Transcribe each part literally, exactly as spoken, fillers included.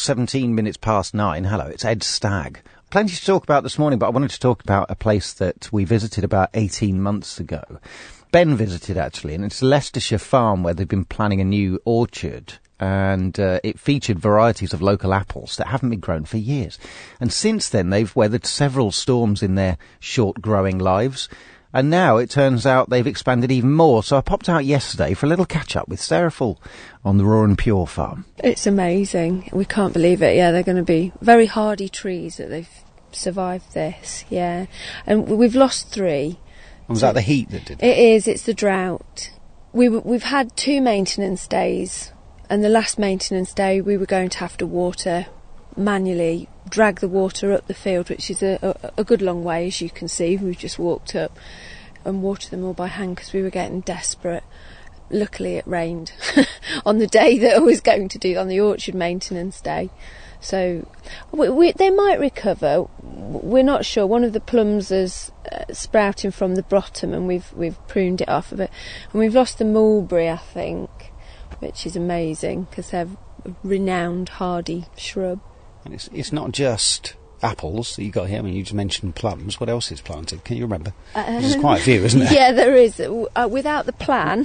seventeen minutes past nine. Hello, it's Ed Stagg. Plenty to talk about this morning, but I wanted to talk about a place that we visited about eighteen months ago. Ben visited, actually, and it's Leicestershire Farm, where they've been planning a new orchard. And uh, it featured varieties of local apples that haven't been grown for years. And since then, they've weathered several storms in their short growing lives. And now it turns out they've expanded even more. So I popped out yesterday for a little catch-up with Sarah Full on the Raw and Pure farm. It's amazing. We can't believe it. Yeah, they're going to be very hardy trees that they've survived this. Yeah. And we've lost three. Was so that the heat that did it? It is. It's the drought. We, we've had two maintenance days. And the last maintenance day, we were going to have to water manually, drag the water up the field, which is a, a, a good long way, as you can see. We've just walked up and watered them all by hand because we were getting desperate. Luckily, it rained on the day that I was going to do, on the orchard maintenance day. So we, we, they might recover. We're not sure. One of the plums is uh, sprouting from the bottom, and we've we've pruned it off of it. And we've lost the mulberry, I think, which is amazing because they're a renowned hardy shrub. And it's it's not just apples that you got here. I mean, you just mentioned plums. What else is planted? Can you remember? Um, There's quite a few, isn't there? Yeah, there is. Uh, without the plan,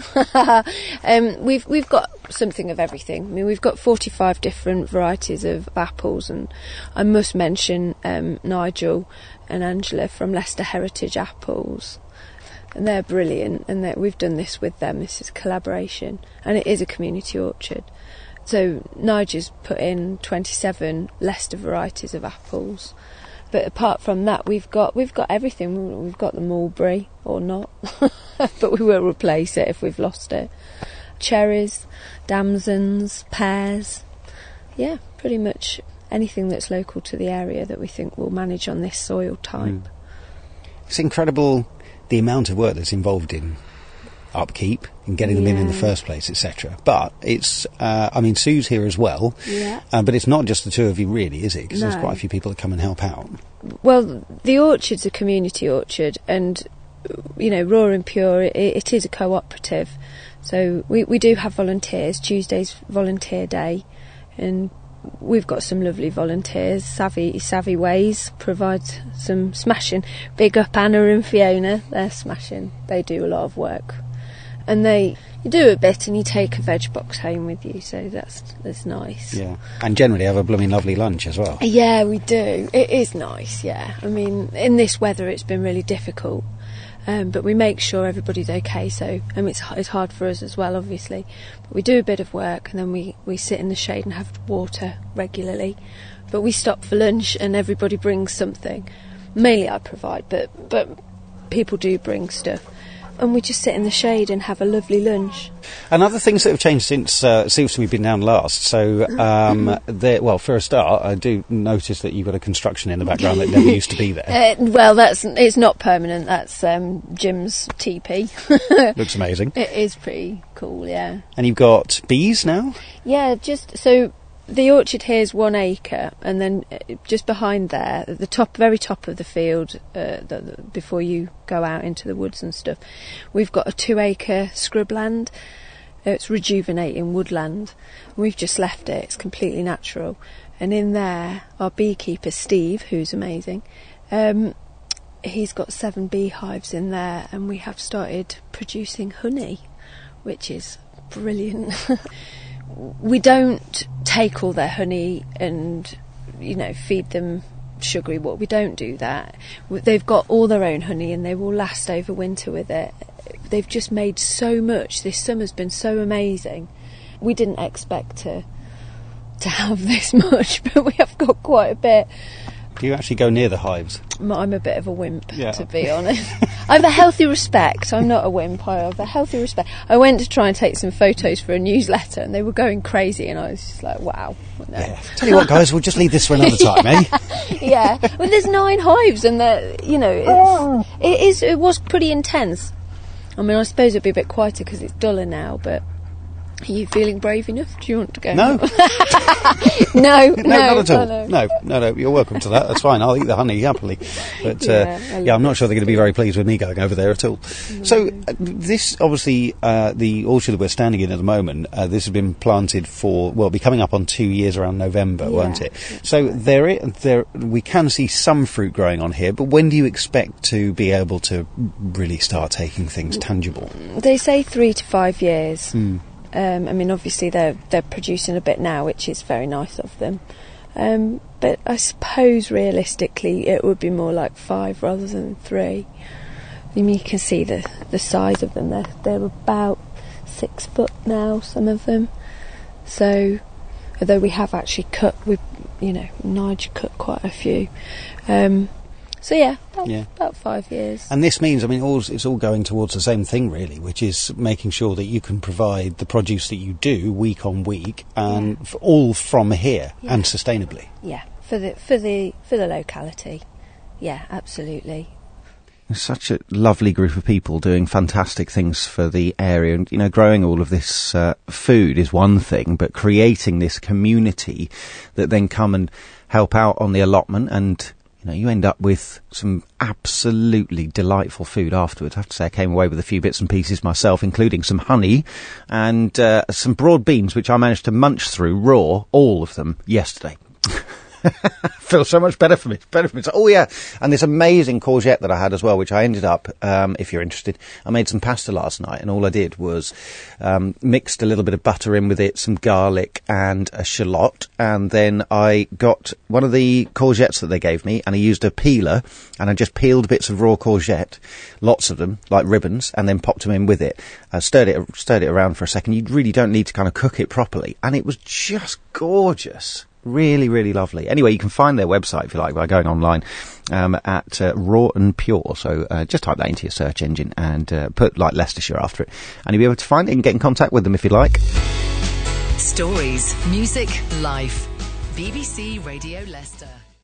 um, we've we've got something of everything. I mean, we've got forty-five different varieties of apples, and I must mention um, Nigel and Angela from Leicester Heritage Apples. And they're brilliant, and they're, we've done this with them. This is a collaboration, and it is a community orchard. So Nigel's put in twenty-seven Leicester varieties of apples, but apart from that, we've got we've got everything. We've got the mulberry, or not, but we will replace it if we've lost it. Cherries, damsons, pears, yeah, pretty much anything that's local to the area that we think will manage on this soil type. Mm. It's incredible the amount of work that's involved in upkeep and getting them yeah. in in the first place, et cetera. But it's, uh, I mean, Sue's here as well. Yeah. Uh, but it's not just the two of you, really, is it? Because no. there's quite a few people that come and help out. Well, the orchard's a community orchard, and you know, Raw and Pure, it, it is a cooperative. So we we do have volunteers. Tuesday's volunteer day, and we've got some lovely volunteers. Savvy Savvy Ways provides some smashing. Big up Anna and Fiona, they're smashing. They do a lot of work. And they, you do a bit and you take a veg box home with you, so that's that's nice. Yeah, and generally have a blooming lovely lunch as well. Yeah, we do. It is nice, yeah. I mean, in this weather it's been really difficult, um, but we make sure everybody's okay, so um, it's, it's hard for us as well, obviously. But we do a bit of work and then we, we sit in the shade and have water regularly. But we stop for lunch and everybody brings something. Mainly I provide, but, but people do bring stuff. And we just sit in the shade and have a lovely lunch. And other things that have changed since uh, since we've been down last. So, um, there, well, for a start, I do notice that you've got a construction in the background that never used to be there. Uh, well, that's it's not permanent. That's um, Jim's teepee. Looks amazing. It is pretty cool, yeah. And you've got bees now? Yeah, just so. The orchard here is one acre, and then just behind there, at the top, very top of the field, uh, the, the, before you go out into the woods and stuff, we've got a two-acre scrubland. It's rejuvenating woodland. We've just left it; it's completely natural. And in there, our beekeeper Steve, who's amazing, um, he's got seven beehives in there, and we have started producing honey, which is brilliant. We don't take all their honey and, you know, feed them sugary water. We don't do that. They've got all their own honey and they will last over winter with it. They've just made so much. This summer's been so amazing. We didn't expect to to have this much, but we have got quite a bit. Do you actually go near the hives? I'm a bit of a wimp, yeah. to be honest. I have a healthy respect. I'm not a wimp. I have a healthy respect. I went to try and take some photos for a newsletter and they were going crazy and I was just like, wow. No. Yeah. Tell you what, guys, we'll just leave this for another time, eh? Yeah. Well, there's nine hives and, they're, you know, it's, it, is, it was pretty intense. I mean, I suppose it'd be a bit quieter because it's duller now, but Are you feeling brave enough? Do you want to go? No. no, no, no, not at all. No, no, no, no. You're welcome to that. That's fine. I'll eat the honey happily. But uh, yeah, yeah, I'm not sure they're going to be very pleased with me going over there at all. No. So uh, this, obviously, uh, the orchard that we're standing in at the moment, uh, this has been planted for, well, it'll be coming up on two years around November, yeah, won't it? So there, I- there, we can see some fruit growing on here, but when do you expect to be able to really start taking things tangible? They say three to five years. Mm. Um, I mean, obviously they're they're producing a bit now, which is very nice of them. Um, but I suppose realistically it would be more like five rather than three. I mean, you can see the the size of them. They're they're about six foot now, some of them. So, although we have actually cut, we you know, Nigel cut quite a few. Um, So yeah about, yeah, about five years. And this means, I mean, all, it's all going towards the same thing, really, which is making sure that you can provide the produce that you do week on week, and yeah. f- all from here yeah. and sustainably. Yeah, for the for the for the locality. Yeah, absolutely. There's such a lovely group of people doing fantastic things for the area, and you know, growing all of this uh, food is one thing, but creating this community that then come and help out on the allotment, and you know, you end up with some absolutely delightful food afterwards. I have to say I came away with a few bits and pieces myself, including some honey and uh, some broad beans, which I managed to munch through raw, all of them, yesterday. Feels so much better for me. Better for me. So, oh yeah, and this amazing courgette that I had as well, which I ended up, um, if you're interested, I made some pasta last night, and all I did was um, mixed a little bit of butter in with it, some garlic and a shallot, and then I got one of the courgettes that they gave me, and I used a peeler, and I just peeled bits of raw courgette, lots of them, like ribbons, and then popped them in with it. Uh, stirred it, stirred it around for a second. You really don't need to kind of cook it properly, and it was just gorgeous. Really, really lovely. Anyway, you can find their website, if you like, by going online um, at uh, Raw and Pure. So uh, just type that into your search engine and uh, put like Leicestershire after it, and you'll be able to find it and get in contact with them if you like. Stories, music, life. B B C Radio Leicester.